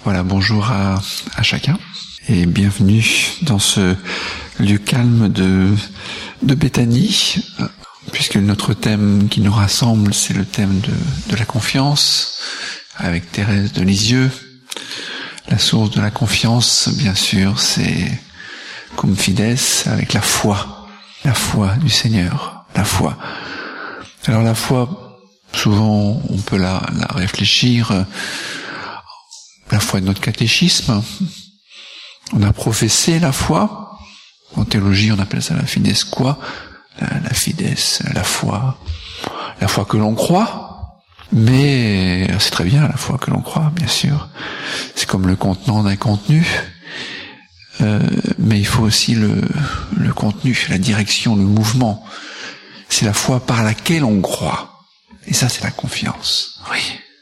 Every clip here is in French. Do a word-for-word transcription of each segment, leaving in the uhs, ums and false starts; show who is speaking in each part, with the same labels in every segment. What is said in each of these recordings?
Speaker 1: Voilà, bonjour à, à chacun et bienvenue dans ce lieu calme de, de Béthanie, puisque notre thème qui nous rassemble, c'est le thème de, de la confiance, avec Thérèse de Lisieux. La source de la confiance, bien sûr, c'est cum fides, avec la foi, la foi du Seigneur, la foi. Alors la foi, souvent on peut la, la réfléchir, la foi de notre catéchisme. On a professé la foi. En théologie, on appelle ça la fides qua, la, la fides, la foi, la foi que l'on croit. Mais c'est très bien la foi que l'on croit, bien sûr. C'est comme le contenant d'un contenu. Euh, mais il faut aussi le, le contenu, la direction, le mouvement. C'est la foi par laquelle on croit. Et ça, c'est la confiance. Oui.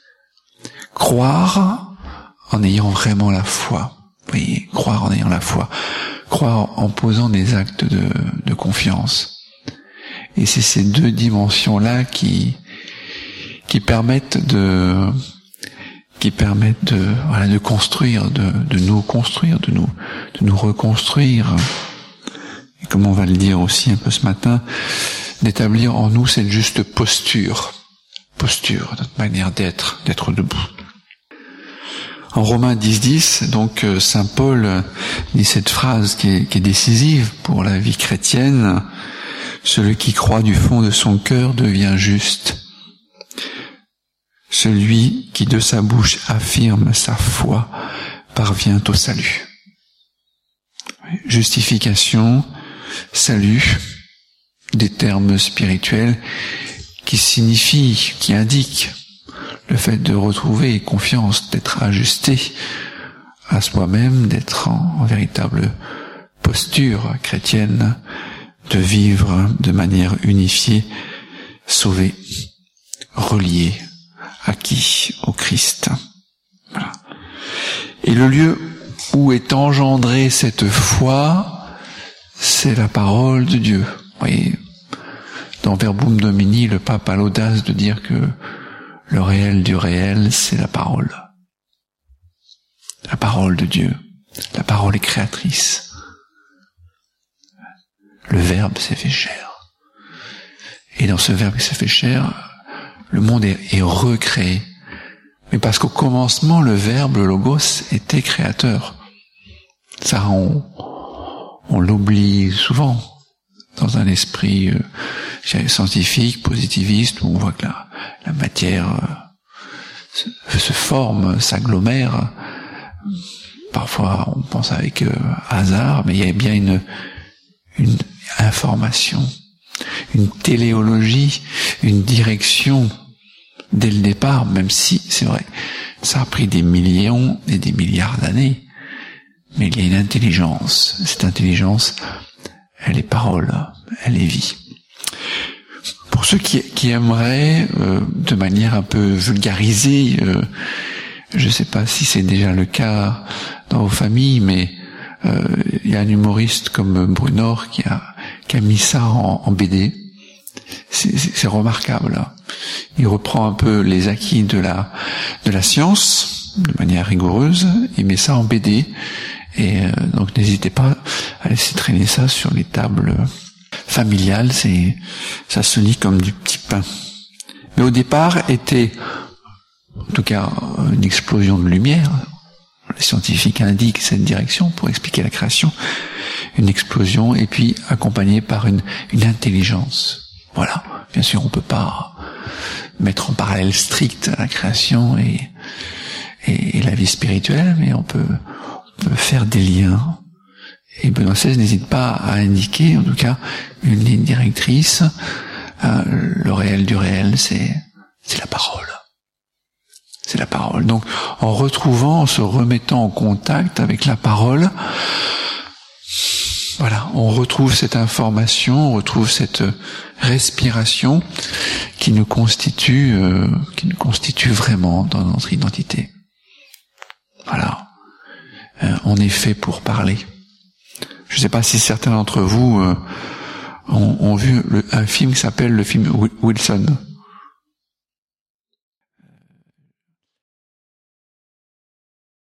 Speaker 1: Croire en ayant vraiment la foi. Oui, croire en ayant la foi. Croire en posant des actes de, de confiance. Et c'est ces deux dimensions-là qui, qui permettent de, qui permettent de, voilà, de construire, de, de nous construire, de nous, de nous reconstruire. Et comme on va le dire aussi un peu ce matin, d'établir en nous cette juste posture. Posture, notre manière d'être, d'être debout. En Romains dix dix, donc saint Paul dit cette phrase qui est, qui est décisive pour la vie chrétienne: celui qui croit du fond de son cœur devient juste. Celui qui de sa bouche affirme sa foi parvient au salut. Justification, salut, des termes spirituels qui signifient, qui indiquent le fait de retrouver confiance, d'être ajusté à soi-même, d'être en, en véritable posture chrétienne, de vivre de manière unifiée, sauvé, relié, acquis au Christ. Voilà. Et le lieu où est engendrée cette foi, c'est la parole de Dieu. Vous voyez, dans Verbum Domini, le pape a l'audace de dire que le réel du réel, c'est la parole. La parole de Dieu. La parole est créatrice. Le Verbe s'est fait chair. Et dans ce Verbe qui s'est fait chair, le monde est, est recréé. Mais parce qu'au commencement, le Verbe, le Logos, était créateur. Ça, on, on l'oublie souvent dans un esprit euh, scientifique, positiviste, où on voit que la, la matière euh, se, se forme, s'agglomère. Parfois, on pense avec euh, hasard, mais il y a bien une, une information, une téléologie, une direction dès le départ, même si, c'est vrai, ça a pris des millions et des milliards d'années, mais il y a une intelligence. Cette intelligence, elle est parole, elle est vie. Pour ceux qui, qui aimeraient, euh, de manière un peu vulgarisée, euh, je ne sais pas si c'est déjà le cas dans vos familles, mais euh, il y a un humoriste comme Brunor qui a, qui a mis ça en, en B D. C'est, c'est, c'est remarquable. Hein. Il reprend un peu les acquis de la, de la science, de manière rigoureuse, il met ça en B D. Et euh, donc n'hésitez pas à laisser traîner ça sur les tables familiales, c'est, ça se lit comme du petit pain. Mais au départ était, en tout cas, une explosion de lumière. Les scientifiques indiquent cette direction pour expliquer la création. Une explosion, et puis accompagnée par une, une intelligence. Voilà. Bien sûr, on peut pas mettre en parallèle strict la création et, et, et la vie spirituelle, mais on peut peut faire des liens. Et Benoît seize n'hésite pas à indiquer, en tout cas, une ligne directrice. Euh, le réel du réel, c'est, c'est la parole. C'est la parole. Donc, en retrouvant, en se remettant en contact avec la parole, voilà, on retrouve cette information, on retrouve cette respiration qui nous constitue, euh, qui nous constitue vraiment dans notre identité. Voilà. Euh, on est fait pour parler. Je ne sais pas si certains d'entre vous euh, ont, ont vu le, un film qui s'appelle le film Wilson.